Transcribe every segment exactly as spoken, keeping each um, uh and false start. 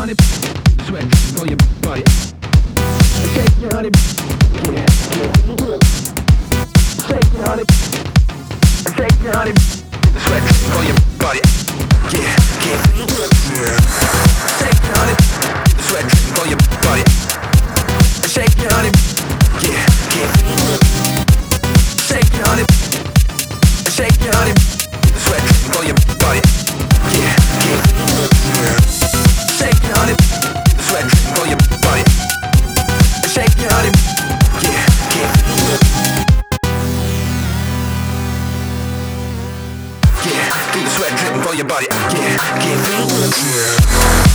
honey, sweat for your body. Shake your honey, yeah, yeah. Shake your honey, shake your honey, sweat for your body. Yeah, yeah. Shake your honey, sweat for your body. Shake your honey, yeah, yeah. Shake your honey, shake your honey, sweat for your body. Yeah, yeah. Shake your honey, sweat for your body. Shake your honey, yeah, yeah. Yeah, feel the sweat dripping for your body. Yeah, yeah.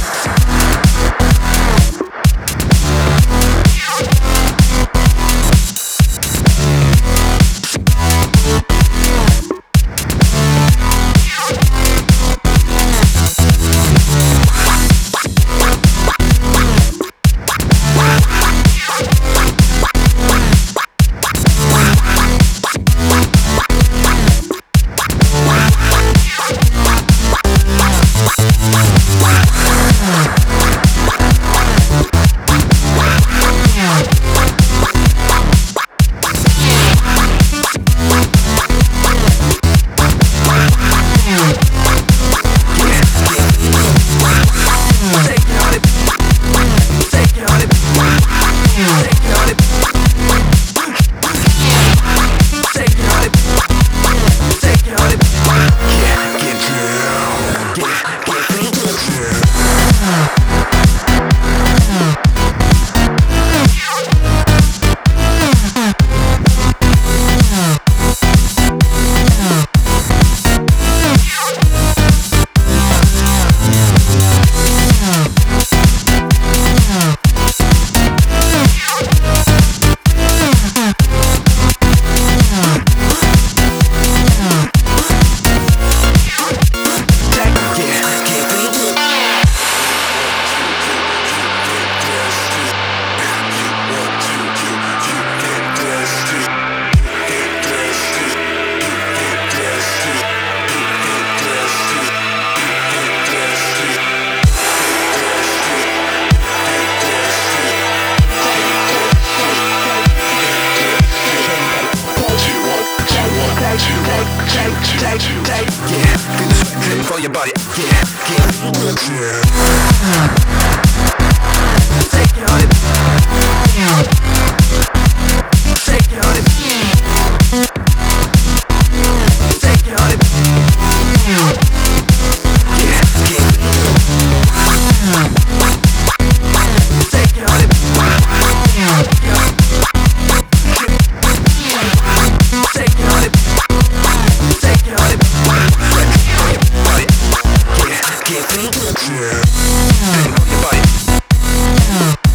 For your body, yeah, yeah. Take your honey, take your honey, take your honey, yeah, yeah. Take your honey, take your honey, take your honey. Yeah, yeah, yeah. Your body.